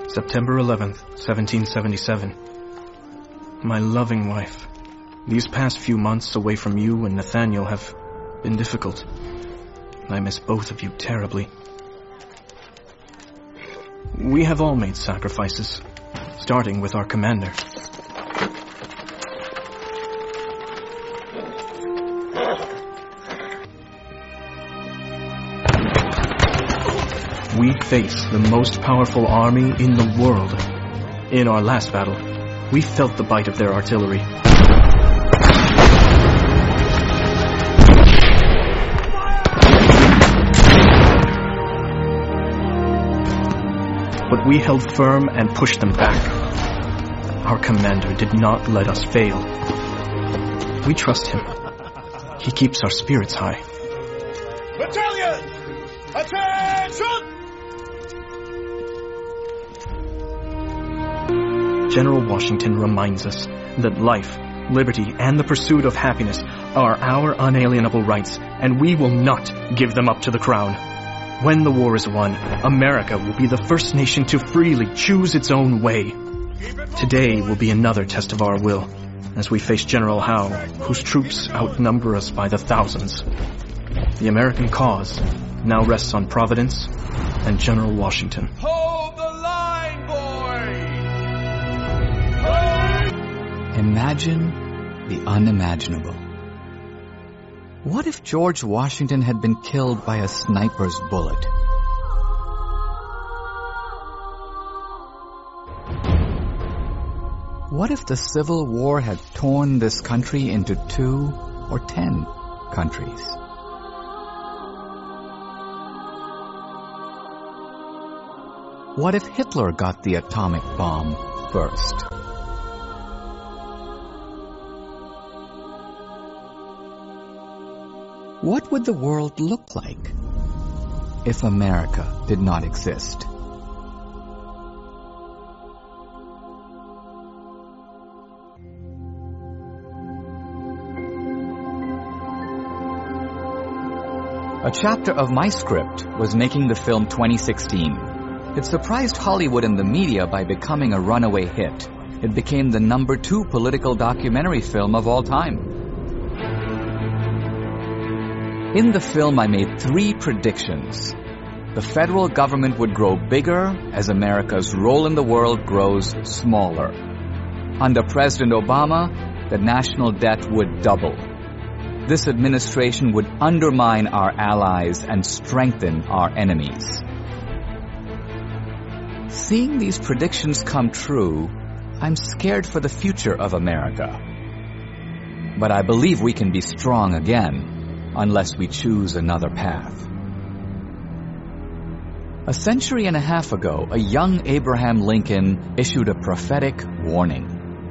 September 11th, 1777. My loving wife, these past few months away from you and Nathaniel have been difficult. I miss both of you terribly. We have all made sacrifices, starting with our commander. We face the most powerful army in the world. In our last battle, we felt the bite of their artillery. But we held firm and pushed them back. Our commander did not let us fail. We trust him. He keeps our spirits high. Battalion! Attention! General Washington reminds us that life, liberty, and the pursuit of happiness are our unalienable rights, and we will not give them up to the crown. When the war is won, America will be the first nation to freely choose its own way. Today will be another test of our will, as we face General Howe, whose troops outnumber us by the thousands. The American cause now rests on Providence and General Washington. Hold the line, boys! Imagine the unimaginable. What if George Washington had been killed by a sniper's bullet? What if the Civil War had torn this country into 2 or 10 countries? What if Hitler got the atomic bomb first? What would the world look like if America did not exist? A chapter of my script was making the film 2016. It surprised Hollywood and the media by becoming a runaway hit. It became the #2 political documentary film of all time. In the film, I made 3 predictions. The federal government would grow bigger as America's role in the world grows smaller. Under President Obama, the national debt would double. This administration would undermine our allies and strengthen our enemies. Seeing these predictions come true, I'm scared for the future of America. But I believe we can be strong again, unless we choose another path. A century and a half ago, a young Abraham Lincoln issued a prophetic warning.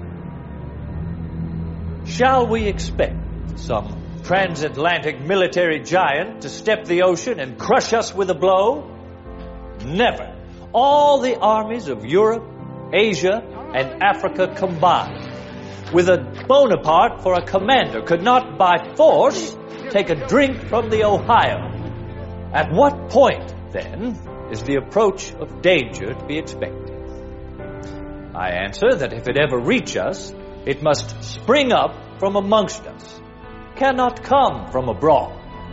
Shall we expect some transatlantic military giant to step the ocean and crush us with a blow? Never. All the armies of Europe, Asia, and Africa combined, with a Bonaparte for a commander, could not by force take a drink from the Ohio. At what point, then, is the approach of danger to be expected? I answer that if it ever reach us, it must spring up from amongst us, cannot come from abroad.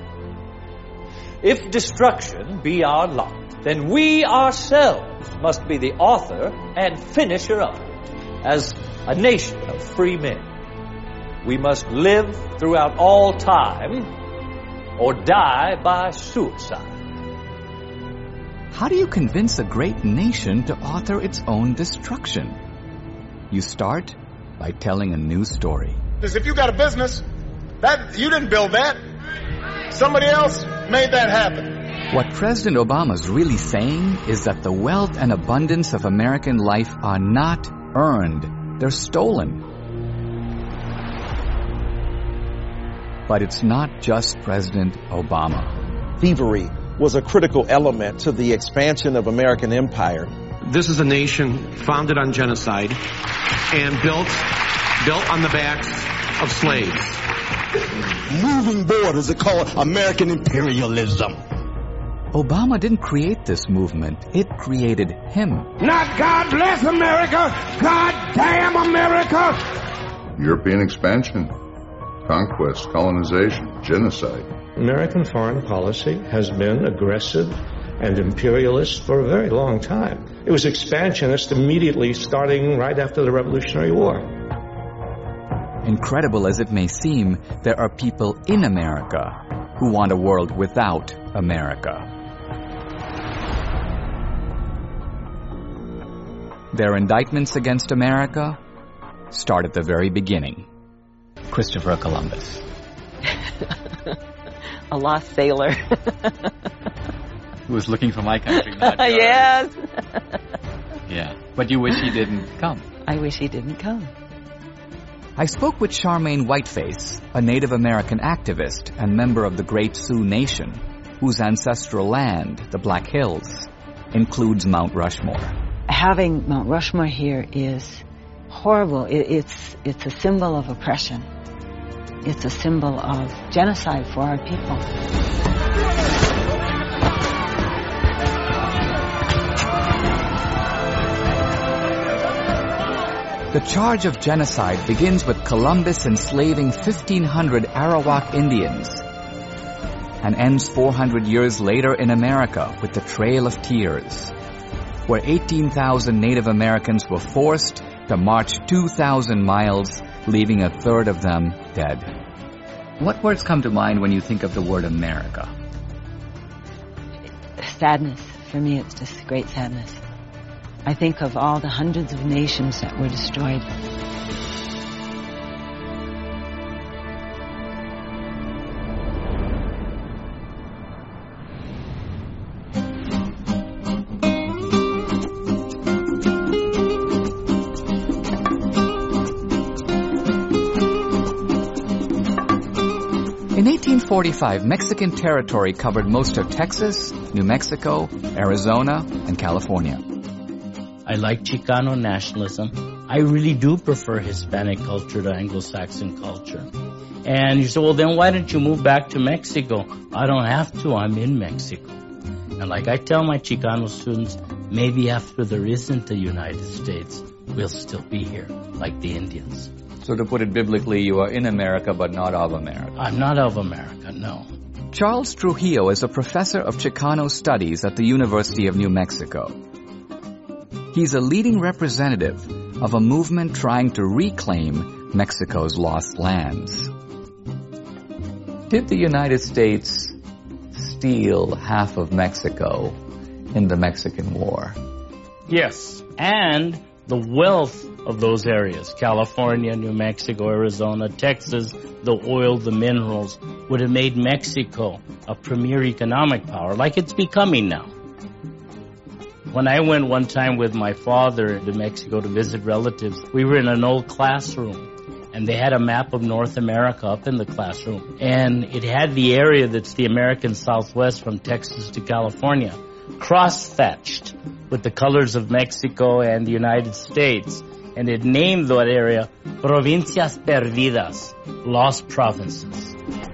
If destruction be our lot, then we ourselves must be the author and finisher of it, as a nation of free men. We must live throughout all time or die by suicide. How do you convince a great nation to author its own destruction? You start by telling a new story. If you got a business, that you didn't build that. Somebody else made that happen. What President Obama's really saying is that the wealth and abundance of American life are not earned. They're stolen. But it's not just President Obama. Thievery was a critical element to the expansion of American empire. This is a nation founded on genocide and built on the backs of slaves. Moving borders are called American imperialism. Obama didn't create this movement. It created him. Not God bless America, God damn America! European expansion, conquest, colonization, genocide. American foreign policy has been aggressive and imperialist for a very long time. It was expansionist immediately starting right after the Revolutionary War. Incredible as it may seem, there are people in America who want a world without America. Their indictments against America start at the very beginning. Christopher Columbus. A lost sailor. Who was looking for my country, not yours. Yes. Yeah, but you wish he didn't come. I wish he didn't come. I spoke with Charmaine Whiteface, a Native American activist and member of the Great Sioux Nation, whose ancestral land, the Black Hills, includes Mount Rushmore. Having Mount Rushmore here is horrible. It's a symbol of oppression. It's a symbol of genocide for our people. The charge of genocide begins with Columbus enslaving 1,500 Arawak Indians and ends 400 years later in America with the Trail of Tears, where 18,000 Native Americans were forced to march 2,000 miles, leaving a third of them dead. What words come to mind when you think of the word America? Sadness. For me, it's just great sadness. I think of all the hundreds of nations that were destroyed. In 1845, Mexican territory covered most of Texas, New Mexico, Arizona, and California. I like Chicano nationalism. I really do prefer Hispanic culture to Anglo-Saxon culture. And you say, well, then why don't you move back to Mexico? I don't have to. I'm in Mexico. And like I tell my Chicano students, maybe after there isn't a United States, we'll still be here, like the Indians. So to put it biblically, you are in America, but not of America. I'm not of America, no. Charles Trujillo is a professor of Chicano studies at the University of New Mexico. He's a leading representative of a movement trying to reclaim Mexico's lost lands. Did the United States steal half of Mexico in the Mexican War? Yes, and the wealth of those areas, California, New Mexico, Arizona, Texas, the oil, the minerals, would have made Mexico a premier economic power like it's becoming now. When I went one time with my father to Mexico to visit relatives, we were in an old classroom, and they had a map of North America up in the classroom. And it had the area that's the American Southwest from Texas to California, cross-thatched with the colors of Mexico and the United States. And it named that area Provincias Perdidas, Lost Provinces.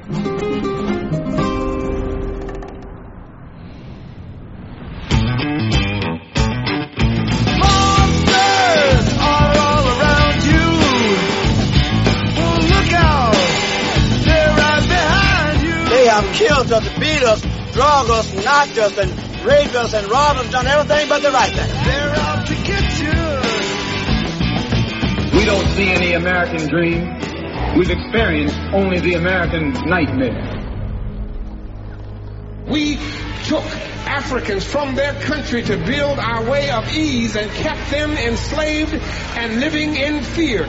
Killed us, beat us, drug us, knocked us, and raped us, and robbed us, done everything but the right thing. They're out to get you. We don't see any American dream. We've experienced only the American nightmare. We took Africans from their country to build our way of ease and kept them enslaved and living in fear.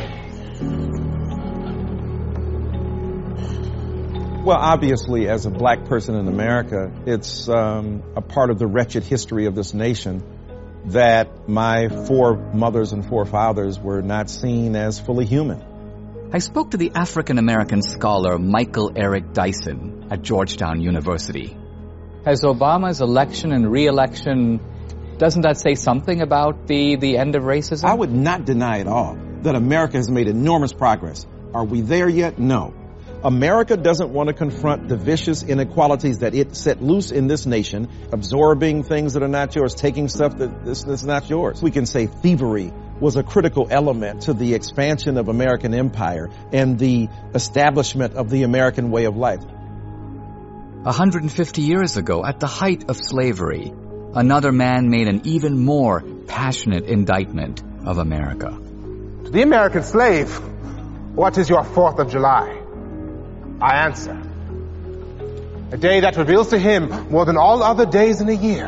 Well, obviously, as a black person in America, it's a part of the wretched history of this nation that my foremothers and forefathers were not seen as fully human. I spoke to the African-American scholar Michael Eric Dyson at Georgetown University. Has Obama's election and re-election, doesn't that say something about the end of racism? I would not deny at all that America has made enormous progress. Are we there yet? No. America doesn't want to confront the vicious inequalities that it set loose in this nation, absorbing things that are not yours, taking stuff that's not yours. We can say thievery was a critical element to the expansion of American empire and the establishment of the American way of life. 150 years ago, at the height of slavery, another man made an even more passionate indictment of America. To the American slave, what is your 4th of July? I answer, a day that reveals to him more than all other days in a year,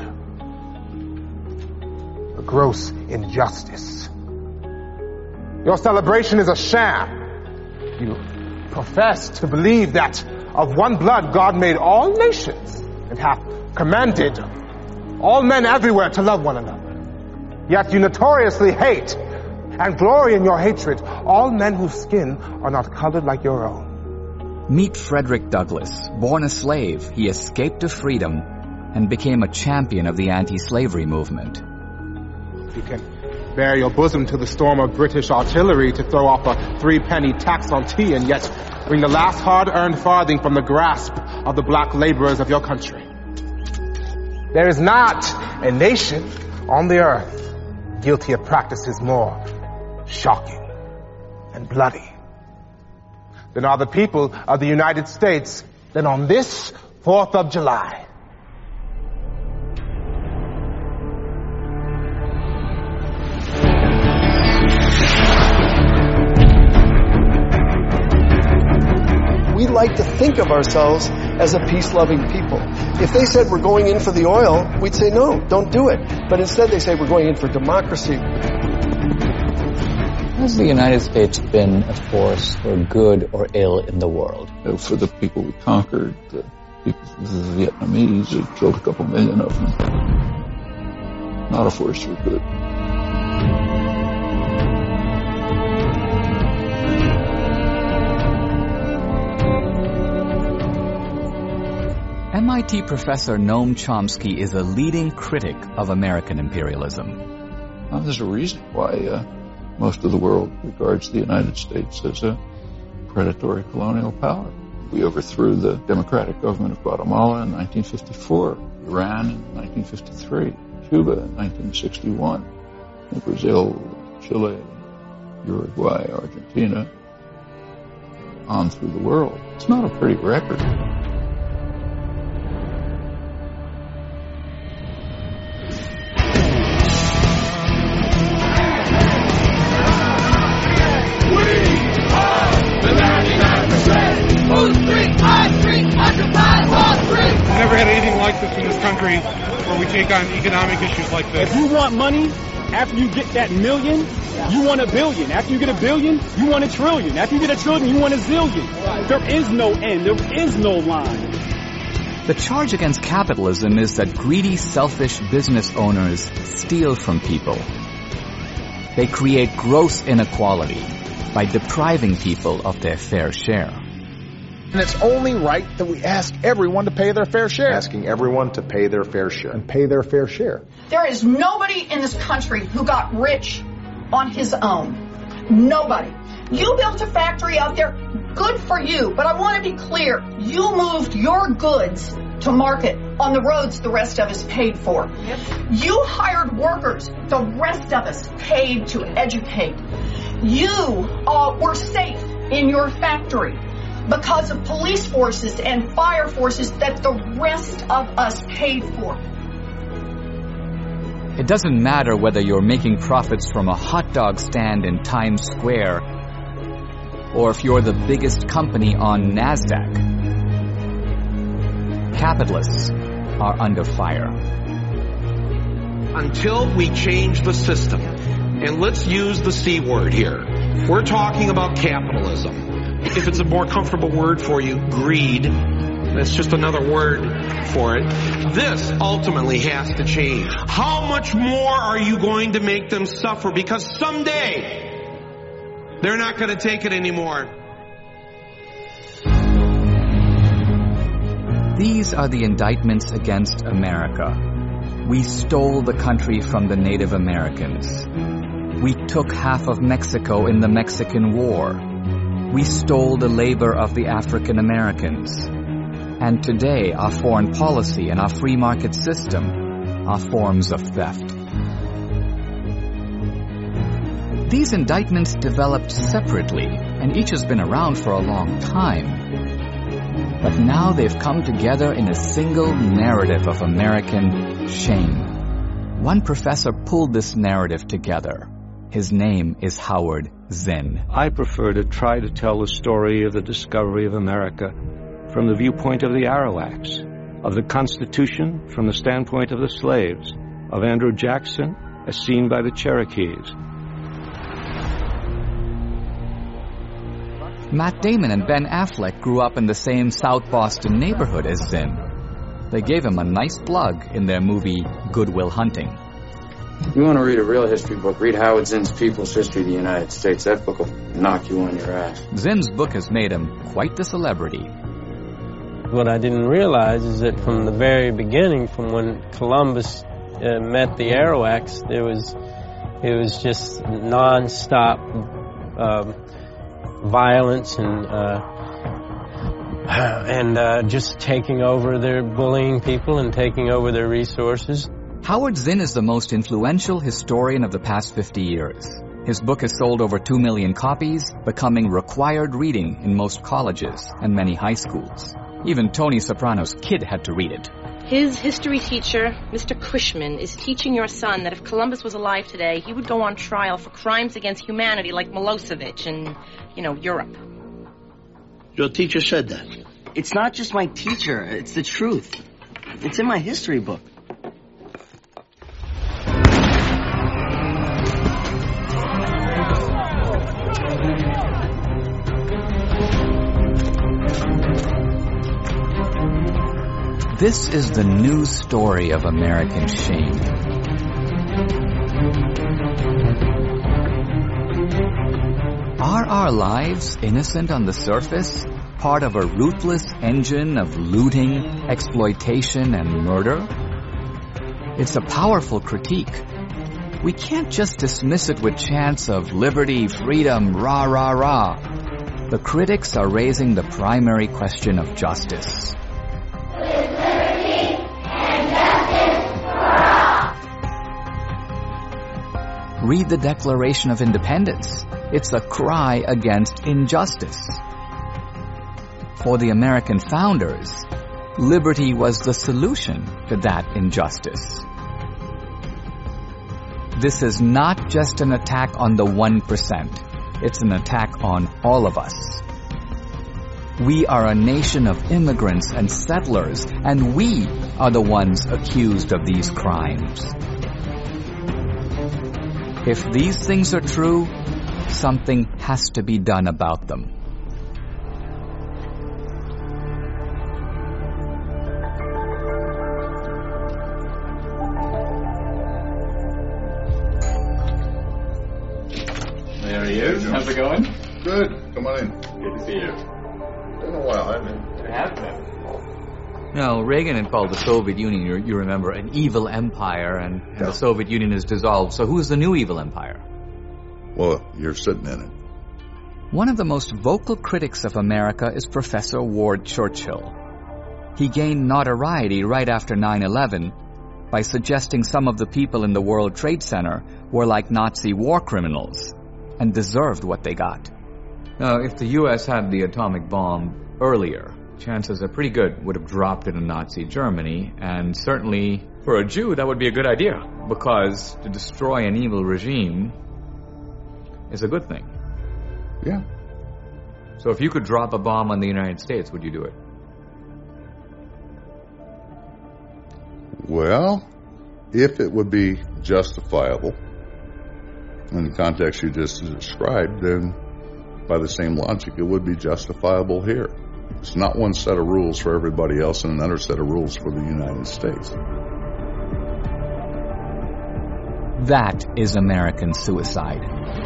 a gross injustice. Your celebration is a sham. You profess to believe that of one blood God made all nations and hath commanded all men everywhere to love one another. Yet you notoriously hate and glory in your hatred all men whose skin are not colored like your own. Meet Frederick Douglass. Born a slave, he escaped to freedom and became a champion of the anti-slavery movement. You can bare your bosom to the storm of British artillery to throw off a 3-penny tax on tea and yet bring the last hard-earned farthing from the grasp of the black laborers of your country. There is not a nation on the earth guilty of practices more shocking and bloody than are the people of the United States than on this 4th of July. We like to think of ourselves as a peace-loving people. If they said we're going in for the oil, we'd say no, don't do it. But instead they say we're going in for democracy. Has the United States been a force for good or ill in the world? For the people we conquered, the Vietnamese, we killed a couple million of them. Not a force for good. MIT professor Noam Chomsky is a leading critic of American imperialism. Well, there's a reason why most of the world regards the United States as a predatory colonial power. We overthrew the democratic government of Guatemala in 1954, Iran in 1953, Cuba in 1961, Brazil, Chile, Uruguay, Argentina, on through the world. It's not a pretty record. Never had anything like this in this country where we take on economic issues like this. If you want money, after you get that million, you want a billion. After you get a billion, you want a trillion. After you get a trillion, you want a zillion. There is no end. There is no line. The charge against capitalism is that greedy, selfish business owners steal from people. They create gross inequality by depriving people of their fair share. And it's only right that we ask everyone to pay their fair share. Asking everyone to pay their fair share. And pay their fair share. There is nobody in this country who got rich on his own. Nobody. You built a factory out there, good for you, but I want to be clear. You moved your goods to market on the roads the rest of us paid for. Yep. You hired workers the rest of us paid to educate. You were safe in your factory because of police forces and fire forces that the rest of us paid for. It doesn't matter whether you're making profits from a hot dog stand in Times Square or if you're the biggest company on NASDAQ. Capitalists are under fire. Until we change the system, and let's use the C word here, we're talking about capitalism. If it's a more comfortable word for you, greed, that's just another word for it. This ultimately has to change. How much more are you going to make them suffer? Because someday, they're not going to take it anymore. These are the indictments against America. We stole the country from the Native Americans. We took half of Mexico in the Mexican War. We stole the labor of the African Americans. And today, our foreign policy and our free market system are forms of theft. These indictments developed separately, and each has been around for a long time. But now they've come together in a single narrative of American shame. One professor pulled this narrative together. His name is Howard Zinn. I prefer to try to tell the story of the discovery of America from the viewpoint of the Arawaks, of the Constitution from the standpoint of the slaves, of Andrew Jackson as seen by the Cherokees. Matt Damon and Ben Affleck grew up in the same South Boston neighborhood as Zinn. They gave him a nice plug in their movie Good Will Hunting. You want to read a real history book, read Howard Zinn's People's History of the United States. That book will knock you on your ass. Zinn's book has made him quite the celebrity. What I didn't realize is that from the very beginning, from when Columbus met the Arawaks, it was just non-stop violence and just taking over their bullying people and taking over their resources. Howard Zinn is the most influential historian of the past 50 years. His book has sold over 2 million copies, becoming required reading in most colleges and many high schools. Even Tony Soprano's kid had to read it. His history teacher, Mr. Cushman, is teaching your son that if Columbus was alive today, he would go on trial for crimes against humanity like Milosevic in, Europe. Your teacher said that. It's not just my teacher, it's the truth. It's in my history book. This is the news story of American shame. Are our lives innocent on the surface, part of a ruthless engine of looting, exploitation, and murder? It's a powerful critique. We can't just dismiss it with chants of liberty, freedom, rah, rah, rah. The critics are raising the primary question of justice. Read the Declaration of Independence. It's a cry against injustice. For the American founders, liberty was the solution to that injustice. This is not just an attack on the 1%. It's an attack on all of us. We are a nation of immigrants and settlers, and we are the ones accused of these crimes. If these things are true, something has to be done about them. There he is. How's it going? Good. Come on in. Good to see you. Been a while, hasn't it? It has been. Now, Reagan called the Soviet Union, you remember, an evil empire, and the Soviet Union is dissolved. So who's the new evil empire? Well, you're sitting in it. One of the most vocal critics of America is Professor Ward Churchill. He gained notoriety right after 9/11 by suggesting some of the people in the World Trade Center were like Nazi war criminals and deserved what they got. Now, if the U.S. had the atomic bomb earlier, chances are pretty good would have dropped it in Nazi Germany, and certainly for a Jew that would be a good idea, because to destroy an evil regime is a good thing. Yeah. So if you could drop a bomb on the United States, would you do it? Well, if it would be justifiable in the context you just described, then by the same logic, it would be justifiable here. It's not one set of rules for everybody else and another set of rules for the United States. That is American suicide.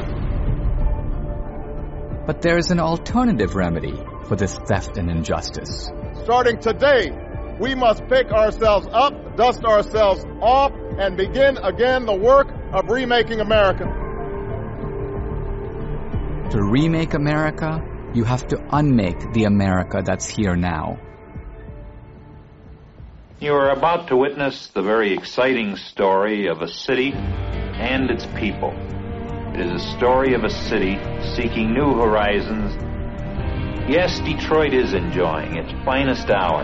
But there is an alternative remedy for this theft and injustice. Starting today, we must pick ourselves up, dust ourselves off, and begin again the work of remaking America. To remake America, you have to unmake the America that's here now. You are about to witness the very exciting story of a city and its people. It is a story of a city seeking new horizons. Yes, Detroit is enjoying its finest hour.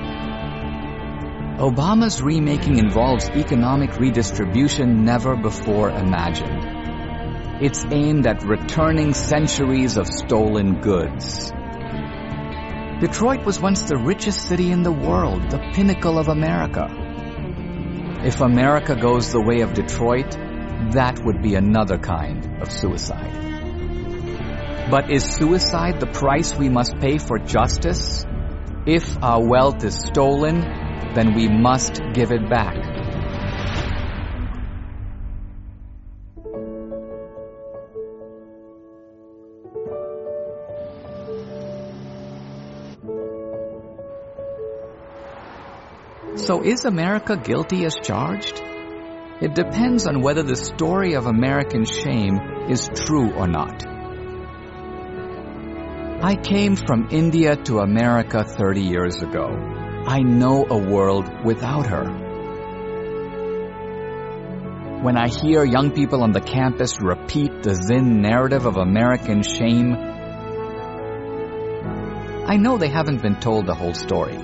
Obama's remaking involves economic redistribution never before imagined. It's aimed at returning centuries of stolen goods. Detroit was once the richest city in the world, the pinnacle of America. If America goes the way of Detroit, that would be another kind of suicide. But is suicide the price we must pay for justice? If our wealth is stolen, then we must give it back. So is America guilty as charged? It depends on whether the story of American shame is true or not. I came from India to America 30 years ago. I know a world without her. When I hear young people on the campus repeat the Zinn narrative of American shame, I know they haven't been told the whole story.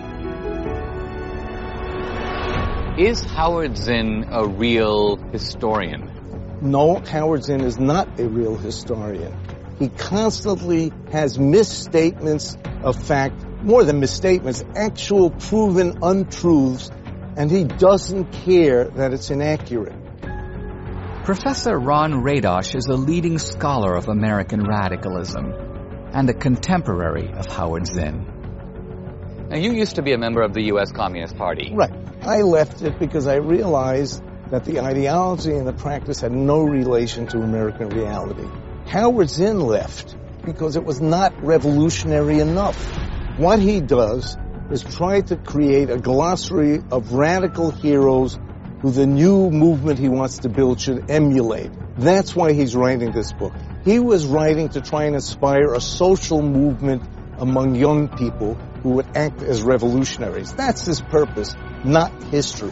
Is Howard Zinn a real historian? No, Howard Zinn is not a real historian. He constantly has misstatements of fact, more than misstatements, actual proven untruths, and he doesn't care that it's inaccurate. Professor Ron Radosh is a leading scholar of American radicalism and a contemporary of Howard Zinn. Now, you used to be a member of the U.S. Communist Party. Right. I left it because I realized that the ideology and the practice had no relation to American reality. Howard Zinn left because it was not revolutionary enough. What he does is try to create a glossary of radical heroes who the new movement he wants to build should emulate. That's why he's writing this book. He was writing to try and inspire a social movement among young people who would act as revolutionaries. That's his purpose, not history.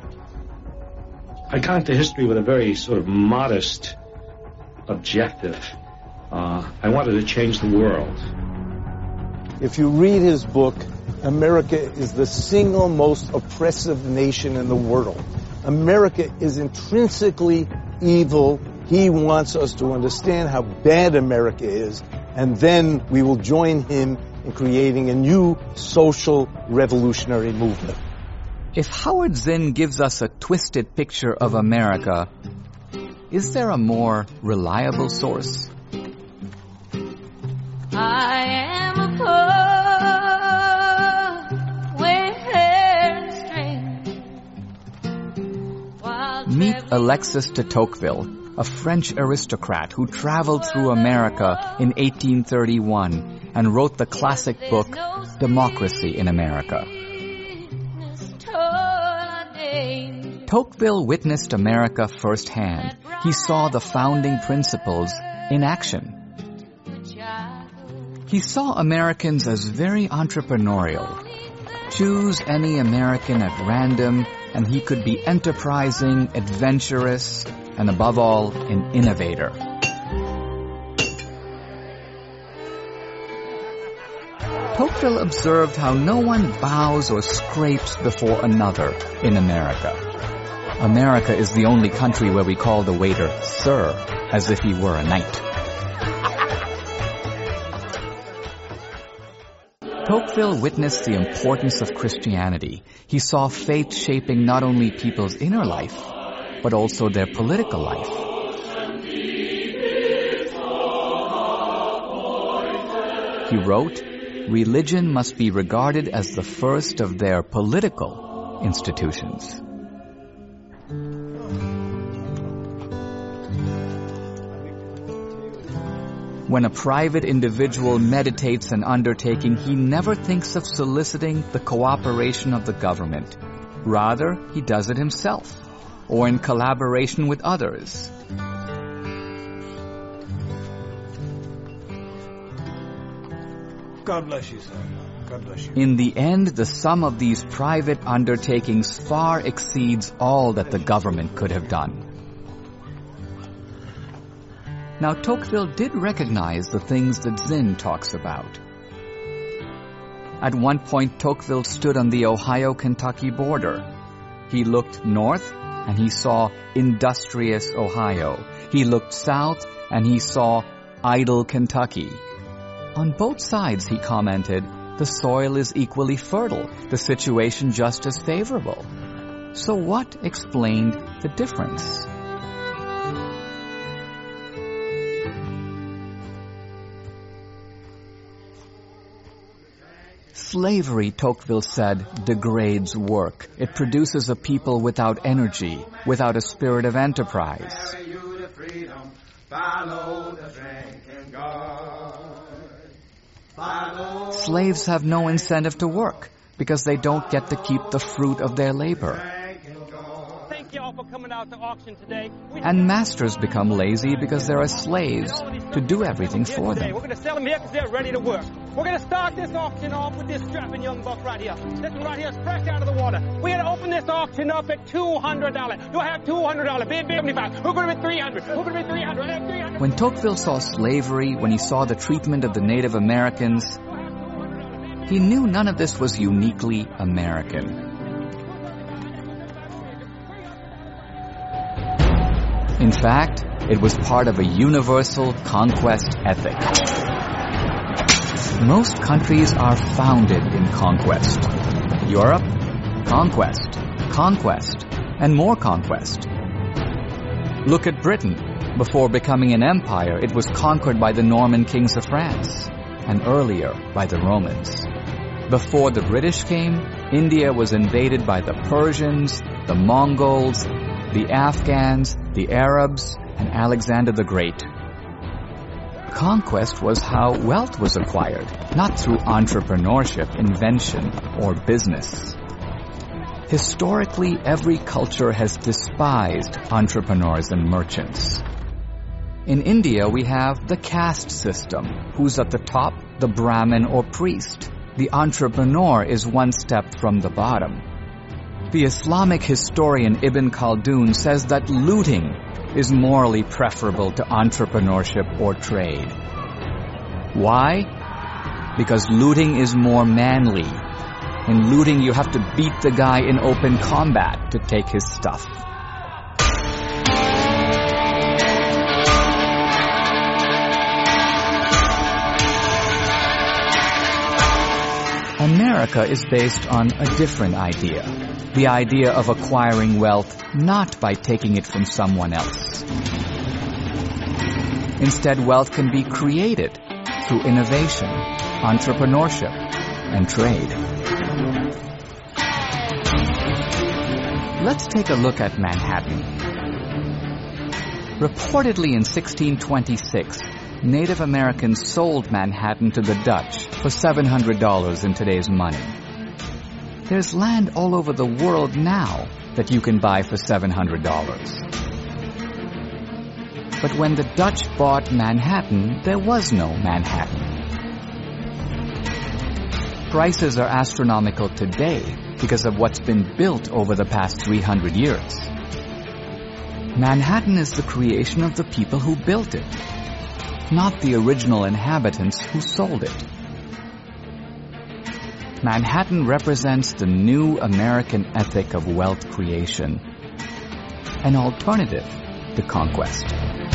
I got into history with a very sort of modest objective. I wanted to change the world. If you read his book, America is the single most oppressive nation in the world. America is intrinsically evil. He wants us to understand how bad America is, and then we will join him in creating a new social revolutionary movement. If Howard Zinn gives us a twisted picture of America, is there a more reliable source? I am a poor, wearing Meet Alexis de Tocqueville, a French aristocrat who traveled through America in 1831 and wrote the classic book, Democracy in America. Tocqueville witnessed America firsthand. He saw the founding principles in action. He saw Americans as very entrepreneurial. Choose any American at random, and he could be enterprising, adventurous, and above all, an innovator. Tocqueville observed how no one bows or scrapes before another in America. America is the only country where we call the waiter sir, as if he were a knight. Tocqueville witnessed the importance of Christianity. He saw faith shaping not only people's inner life, but also their political life. He wrote, "Religion must be regarded as the first of their political institutions." When a private individual meditates an undertaking, he never thinks of soliciting the cooperation of the government. Rather, he does it himself, or in collaboration with others. God bless you, sir. God bless you. In the end, the sum of these private undertakings far exceeds all that the government could have done. Now, Tocqueville did recognize the things that Zinn talks about. At one point, Tocqueville stood on the Ohio-Kentucky border. He looked north, and he saw industrious Ohio. He looked south, and he saw idle Kentucky. On both sides, he commented, the soil is equally fertile, the situation just as favorable. So what explained the difference? Slavery, Tocqueville said, degrades work. It produces a people without energy, without a spirit of enterprise. Slaves have no incentive to work because they don't get to keep the fruit of their labor. Thank y'all for coming out to auction today. And masters become lazy because there are slaves to do everything for them. We're going to sell them here because they're ready to work. We're going to start this auction off with this strapping young buck right here. This one right here is fresh out of the water. We're going to open this auction up at $200. You'll have $200. Bid 75. We're going to bid 300. We're going to bid 300. When Tocqueville saw slavery, when he saw the treatment of the Native Americans, he knew none of this was uniquely American. In fact, it was part of a universal conquest ethic. Most countries are founded in conquest. Europe, conquest, conquest, and more conquest. Look at Britain. Before becoming an empire, it was conquered by the Norman kings of France, and earlier by the Romans. Before the British came, India was invaded by the Persians, the Mongols, the Afghans, the Arabs, and Alexander the Great. Conquest was how wealth was acquired, not through entrepreneurship, invention, or business. Historically, every culture has despised entrepreneurs and merchants. In India, we have the caste system. Who's at the top? The Brahmin or priest. The entrepreneur is one step from the bottom. The Islamic historian Ibn Khaldun says that looting is morally preferable to entrepreneurship or trade. Why? Because looting is more manly. In looting, you have to beat the guy in open combat to take his stuff. America is based on a different idea. The idea of acquiring wealth not by taking it from someone else. Instead, wealth can be created through innovation, entrepreneurship, and trade. Let's take a look at Manhattan. Reportedly in 1626, Native Americans sold Manhattan to the Dutch for $700 in today's money. There's land all over the world now that you can buy for $700. But when the Dutch bought Manhattan, there was no Manhattan. Prices are astronomical today because of what's been built over the past 300 years. Manhattan is the creation of the people who built it, not the original inhabitants who sold it. Manhattan represents the new American ethic of wealth creation, an alternative to conquest.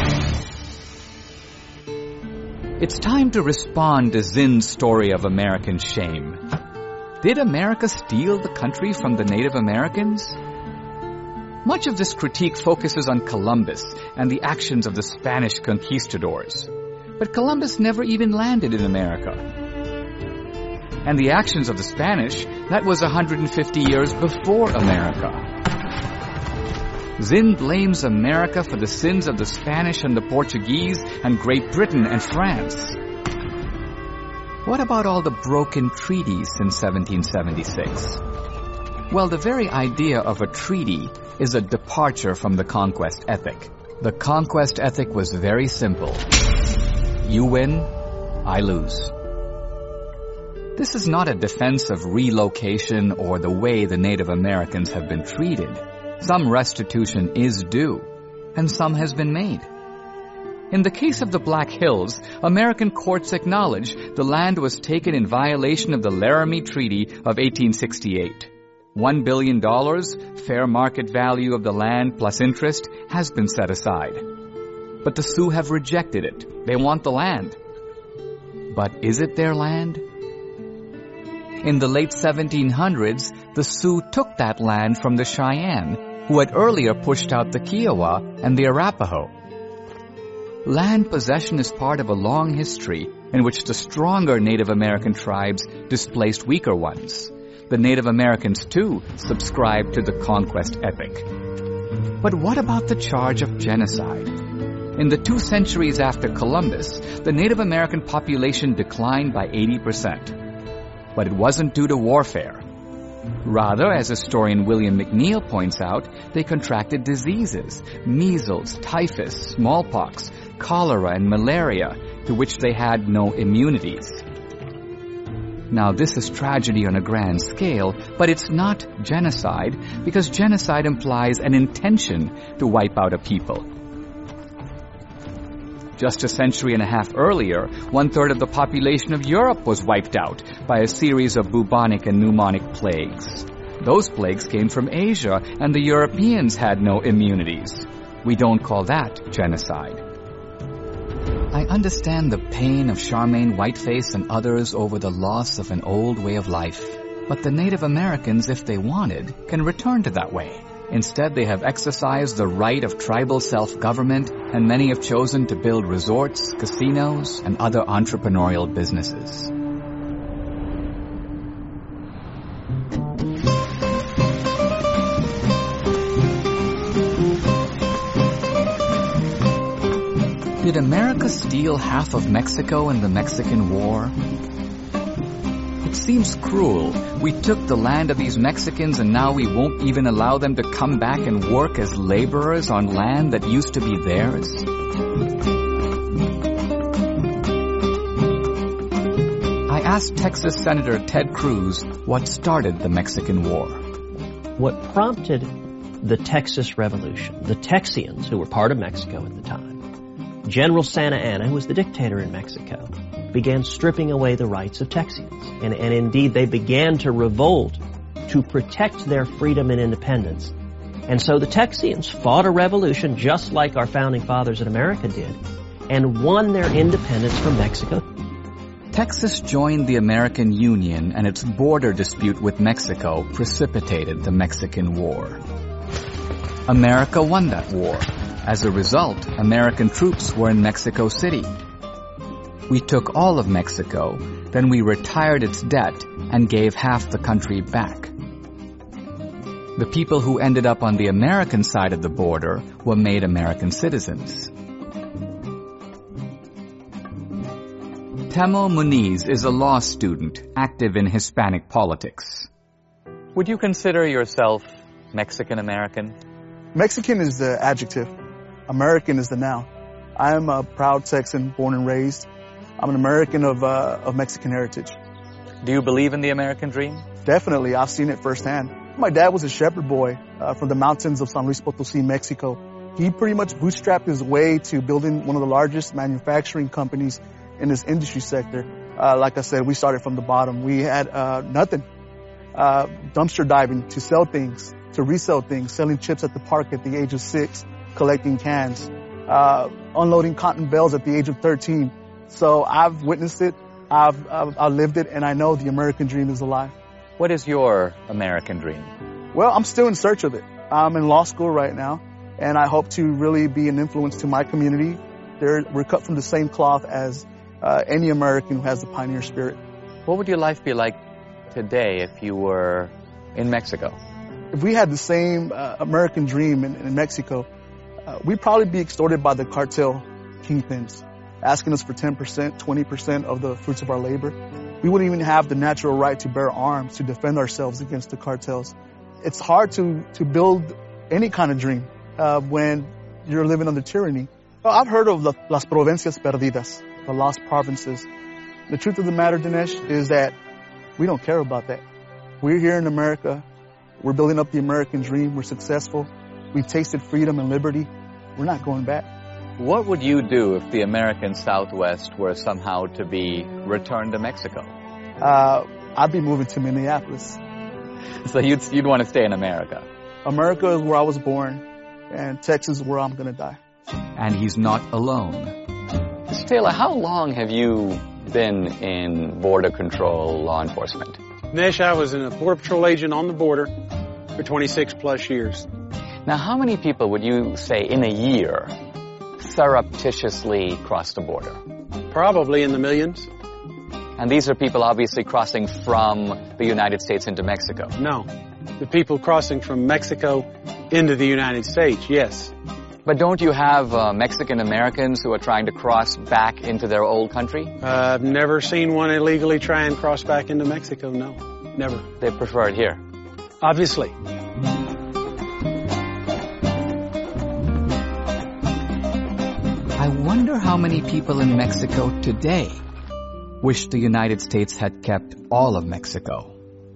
It's time to respond to Zinn's story of American shame. Did America steal the country from the Native Americans? Much of this critique focuses on Columbus and the actions of the Spanish conquistadors. But Columbus never even landed in America. And the actions of the Spanish, that was 150 years before America. Zinn blames America for the sins of the Spanish and the Portuguese and Great Britain and France. What about all the broken treaties since 1776? Well, the very idea of a treaty is a departure from the conquest ethic. The conquest ethic was very simple. You win, I lose. This is not a defense of relocation or the way the Native Americans have been treated. Some restitution is due, and some has been made. In the case of the Black Hills, American courts acknowledge the land was taken in violation of the Laramie Treaty of 1868. $1 billion, fair market value of the land plus interest, has been set aside. But the Sioux have rejected it. They want the land. But is it their land? In the late 1700s, the Sioux took that land from the Cheyenne, who had earlier pushed out the Kiowa and the Arapaho. Land possession is part of a long history in which the stronger Native American tribes displaced weaker ones. The Native Americans, too, subscribed to the conquest epic. But what about the charge of genocide? In the 2 centuries after Columbus, the Native American population declined by 80%. But it wasn't due to warfare. Rather, as historian William McNeill points out, they contracted diseases, measles, typhus, smallpox, cholera, and malaria, to which they had no immunities. Now, this is tragedy on a grand scale, but it's not genocide, because genocide implies an intention to wipe out a people. Just a century and a half earlier, 1/3 of the population of Europe was wiped out by a series of bubonic and pneumonic plagues. Those plagues came from Asia, and the Europeans had no immunities. We don't call that genocide. I understand the pain of Charmaine Whiteface and others over the loss of an old way of life. But the Native Americans, if they wanted, can return to that way. Instead, they have exercised the right of tribal self-government, and many have chosen to build resorts, casinos, and other entrepreneurial businesses. Did America steal half of Mexico in the Mexican War? It seems cruel. We took the land of these Mexicans and now we won't even allow them to come back and work as laborers on land that used to be theirs. I asked Texas Senator Ted Cruz what started the Mexican War. What prompted the Texas Revolution, the Texians, who were part of Mexico at the time, General Santa Anna, who was the dictator in Mexico, began stripping away the rights of Texians. And indeed, they began to revolt to protect their freedom and independence. And so the Texians fought a revolution just like our founding fathers in America did and won their independence from Mexico. Texas joined the American Union, and its border dispute with Mexico precipitated the Mexican War. America won that war. As a result, American troops were in Mexico City. We took all of Mexico, then we retired its debt and gave half the country back. The people who ended up on the American side of the border were made American citizens. Temo Muniz is a law student active in Hispanic politics. Would you consider yourself Mexican-American? Mexican is the adjective. American is the noun. I am a proud Texan, born and raised. I'm an American of Mexican heritage. Do you believe in the American dream? Definitely. I've seen it firsthand. My dad was a shepherd boy from the mountains of San Luis Potosí, Mexico. He pretty much bootstrapped his way to building one of the largest manufacturing companies in this industry sector. Like I said, we started from the bottom. We had nothing. Dumpster diving to sell things, to resell things, selling chips at the park at the age of 6, collecting cans, unloading cotton bales at the age of 13. So I've witnessed it, I've lived it, and I know the American dream is alive. What is your American dream? Well, I'm still in search of it. I'm in law school right now, and I hope to really be an influence to my community. We're cut from the same cloth as any American who has the pioneer spirit. What would your life be like today if you were in Mexico? If we had the same American dream in Mexico, we'd probably be extorted by the cartel kingpins, asking us for 10%, 20% of the fruits of our labor. We wouldn't even have the natural right to bear arms to defend ourselves against the cartels. It's hard to build any kind of dream when you're living under tyranny. I've heard of las provincias perdidas, the lost provinces. The truth of the matter, Dinesh, is that We don't care about that. We're here in America. We're building up the American dream. We're successful. We've tasted freedom and liberty. We're not going back. What would you do if the American Southwest were somehow to be returned to Mexico? I'd be moving to Minneapolis. So you'd want to stay in America? America is where I was born, and Texas is where I'm going to die. And he's not alone. Mr. Taylor, how long have you been in border control law enforcement? Nesh, I was a Border Patrol agent on the border for 26 plus years. Now, how many people would you say in a year surreptitiously cross the border? Probably in the millions. And these are people obviously crossing from the United States into Mexico? No. The people crossing from Mexico into the United States, yes. But don't you have Mexican Americans who are trying to cross back into their old country? I've never seen one illegally try and cross back into Mexico, no. Never. They prefer it here? Obviously. I wonder how many people in Mexico today wish the United States had kept all of Mexico.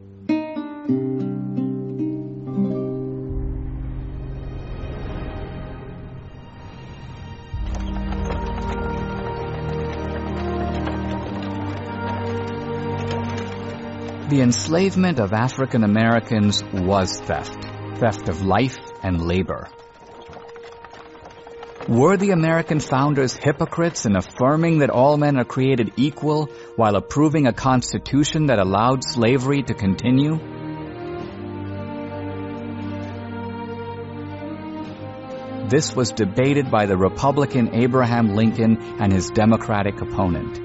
The enslavement of African Americans was theft of life and labor. Were the American founders hypocrites in affirming that all men are created equal while approving a constitution that allowed slavery to continue? This was debated by the Republican Abraham Lincoln and his Democratic opponent.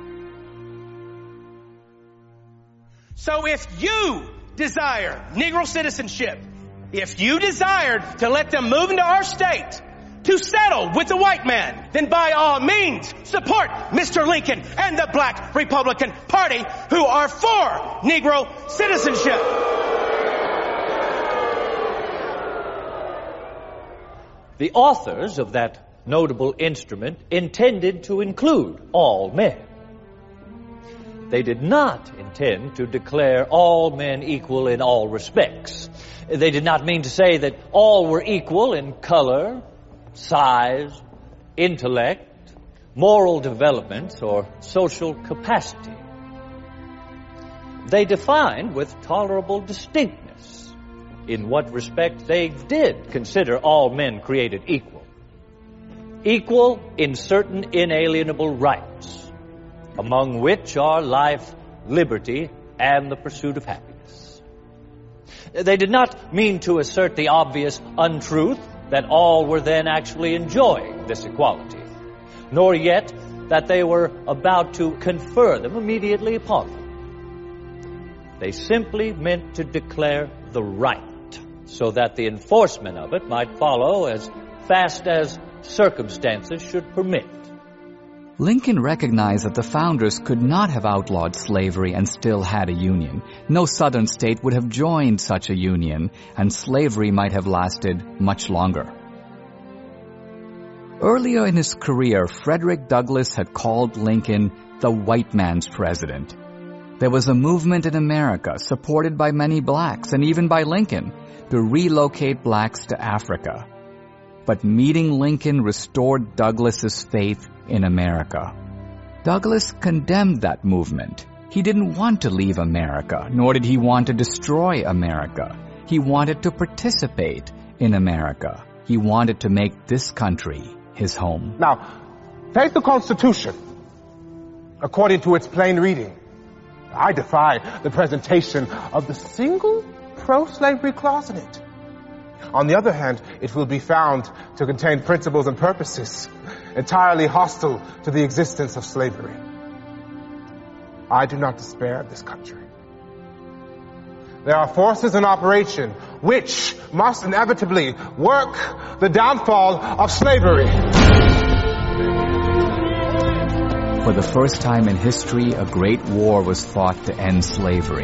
So if you desire Negro citizenship, if you desired to let them move into our state to settle with the white man, then by all means support Mr. Lincoln and the Black Republican Party who are for Negro citizenship. The authors of that notable instrument intended to include all men. They did not intend to declare all men equal in all respects. They did not mean to say that all were equal in color, size, intellect, moral developments, or social capacity. They defined with tolerable distinctness in what respect they did consider all men created equal. Equal in certain inalienable rights, among which are life, liberty, and the pursuit of happiness. They did not mean to assert the obvious untruth that all were then actually enjoying this equality, nor yet that they were about to confer them immediately upon them. They simply meant to declare the right, so that the enforcement of it might follow as fast as circumstances should permit. Lincoln recognized that the founders could not have outlawed slavery and still had a union. No southern state would have joined such a union, and slavery might have lasted much longer. Earlier in his career, Frederick Douglass had called Lincoln the white man's president. There was a movement in America, supported by many blacks and even by Lincoln, to relocate blacks to Africa. But meeting Lincoln restored Douglass's faith in America. Douglass condemned that movement. He didn't want to leave America, nor did he want to destroy America. He wanted to participate in America. He wanted to make this country his home. Now, take the Constitution according to its plain reading. I defy the presentation of the single pro-slavery clause in it. On the other hand, it will be found to contain principles and purposes entirely hostile to the existence of slavery. I do not despair of this country. There are forces in operation which must inevitably work the downfall of slavery. For the first time in history, a great war was fought to end slavery.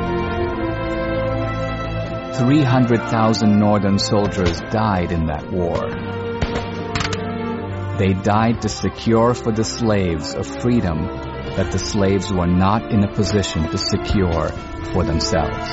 300,000 Northern soldiers died in that war. They died to secure for the slaves a freedom that the slaves were not in a position to secure for themselves.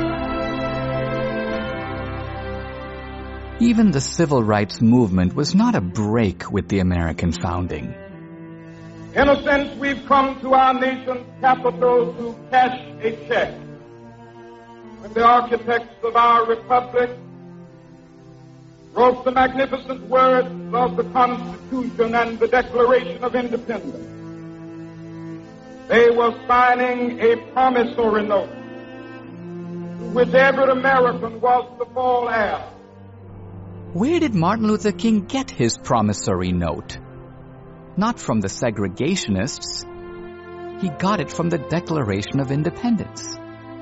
Even the civil rights movement was not a break with the American founding. In a sense, we've come to our nation's capital to cash a check. When the architects of our republic wrote the magnificent words of the Constitution and the Declaration of Independence, they were signing a promissory note to which every American was to fall heir. Where did Martin Luther King get his promissory note? Not from the segregationists. He got it from the Declaration of Independence.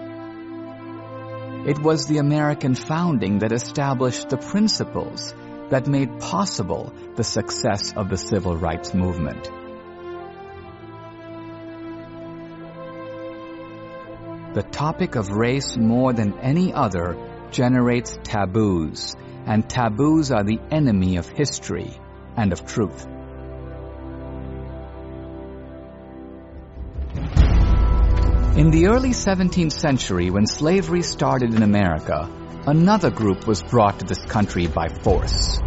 It was the American founding that established the principles that made possible the success of the civil rights movement. The topic of race, more than any other, generates taboos, and taboos are the enemy of history and of truth. In the early 17th century, when slavery started in America, another group was brought to this country by force.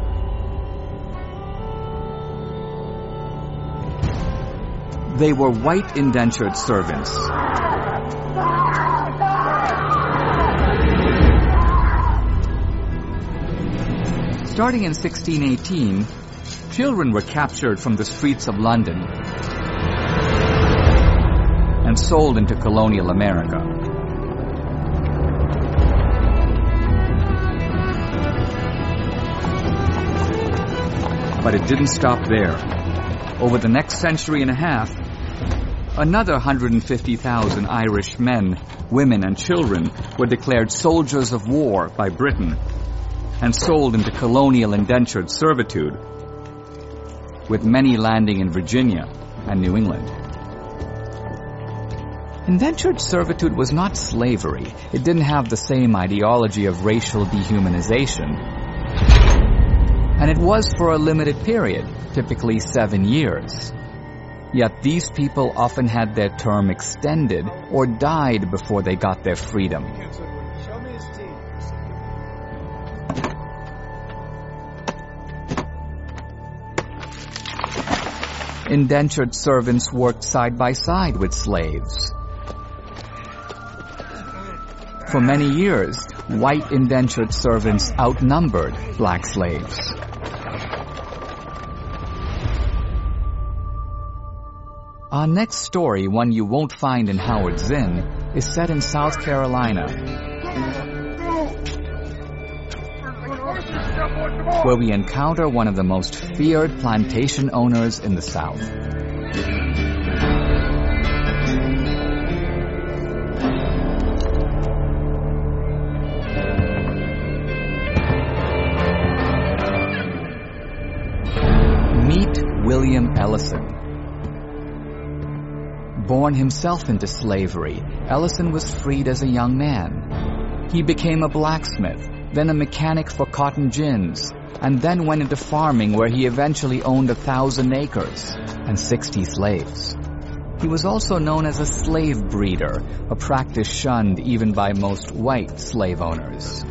They were white indentured servants. Starting in 1618, children were captured from the streets of London and sold into colonial America. But it didn't stop there. Over the next century and a half, another 150,000 Irish men, women, and children were declared soldiers of war by Britain and sold into colonial indentured servitude, with many landing in Virginia and New England. Indentured servitude was not slavery. It didn't have the same ideology of racial dehumanization. And it was for a limited period, typically 7 years. Yet these people often had their term extended or died before they got their freedom. Indentured servants worked side by side with slaves. For many years, white indentured servants outnumbered black slaves. Our next story, one you won't find in Howard Zinn, is set in South Carolina, where we encounter one of the most feared plantation owners in the South. Meet William Ellison. Born himself into slavery, Ellison was freed as a young man. He became a blacksmith, then a mechanic for cotton gins, and then went into farming where he eventually owned 1,000 acres and 60 slaves. He was also known as a slave breeder, a practice shunned even by most white slave owners.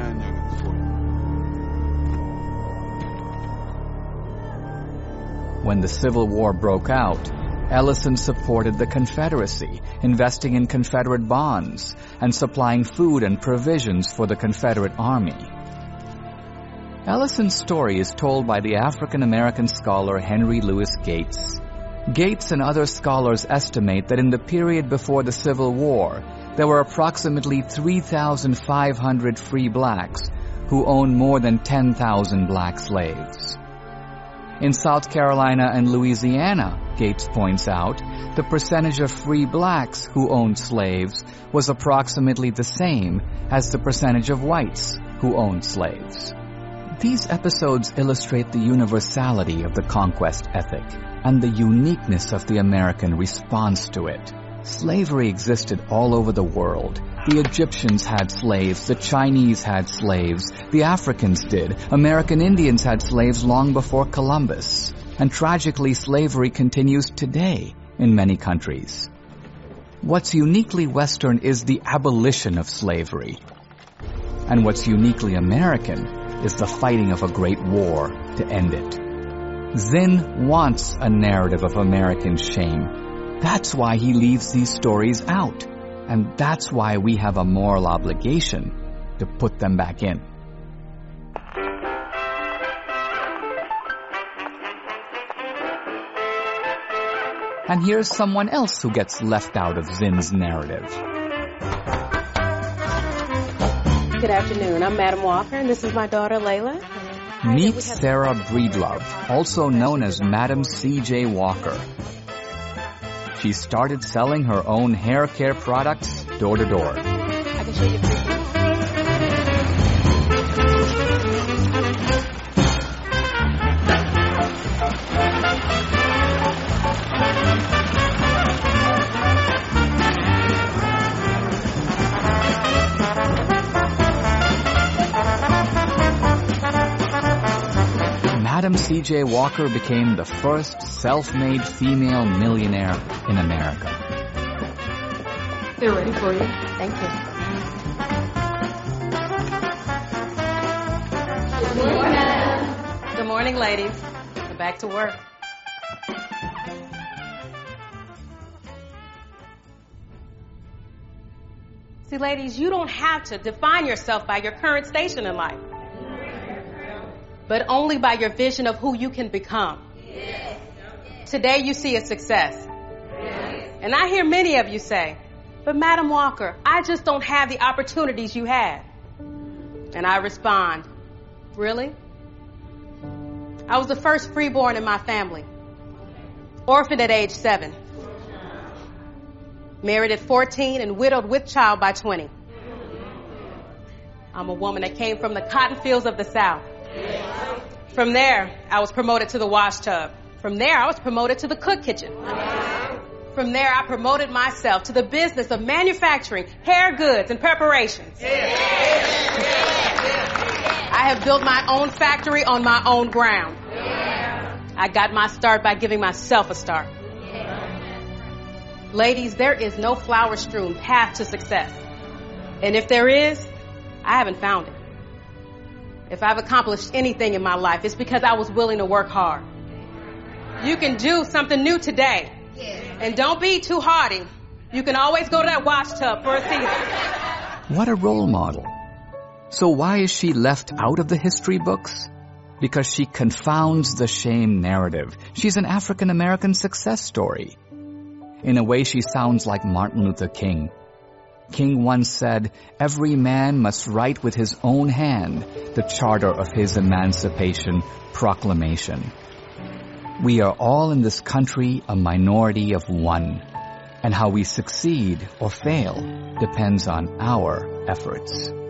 When the Civil War broke out, Ellison supported the Confederacy, investing in Confederate bonds and supplying food and provisions for the Confederate Army. Ellison's story is told by the African-American scholar Henry Louis Gates. Gates and other scholars estimate that in the period before the Civil War, there were approximately 3,500 free blacks who owned more than 10,000 black slaves. In South Carolina and Louisiana, Gates points out, the percentage of free blacks who owned slaves was approximately the same as the percentage of whites who owned slaves. These episodes illustrate the universality of the conquest ethic and the uniqueness of the American response to it. Slavery existed all over the world. The Egyptians had slaves, the Chinese had slaves, the Africans did. American Indians had slaves long before Columbus. And tragically, slavery continues today in many countries. What's uniquely Western is the abolition of slavery. And what's uniquely American is the fighting of a great war to end it. Zinn wants a narrative of American shame. That's why he leaves these stories out. And that's why we have a moral obligation to put them back in. And here's someone else who gets left out of Zinn's narrative. Good afternoon. I'm Madam Walker, and this is my daughter, Layla. Meet Sarah Breedlove, also known as Madam C.J. Walker. She started selling her own hair care products door to door. I can show you. Madam C.J. Walker became the first self-made female millionaire in America. They're ready for you. Thank you. Good morning. Good morning, ladies. We're back to work. See, ladies, you don't have to define yourself by your current station in life, but only by your vision of who you can become. Today you see a success. And I hear many of you say, but Madam Walker, I just don't have the opportunities you had. And I respond, really? I was the first freeborn in my family. Orphaned at age 7. Married at 14 and widowed with child by 20. I'm a woman that came from the cotton fields of the South. From there, I was promoted to the wash tub. From there, I was promoted to the cook kitchen. From there, I promoted myself to the business of manufacturing hair goods and preparations. I have built my own factory on my own ground. I got my start by giving myself a start. Ladies, there is no flower-strewn path to success. And if there is, I haven't found it. If I've accomplished anything in my life, it's because I was willing to work hard. You can do something new today. And don't be too hardy. You can always go to that wash tub for a season. What a role model. So why is she left out of the history books? Because she confounds the shame narrative. She's an African-American success story. In a way, she sounds like Martin Luther King. King once said, "Every man must write with his own hand the charter of his Emancipation Proclamation." We are all in this country a minority of one, and how we succeed or fail depends on our efforts.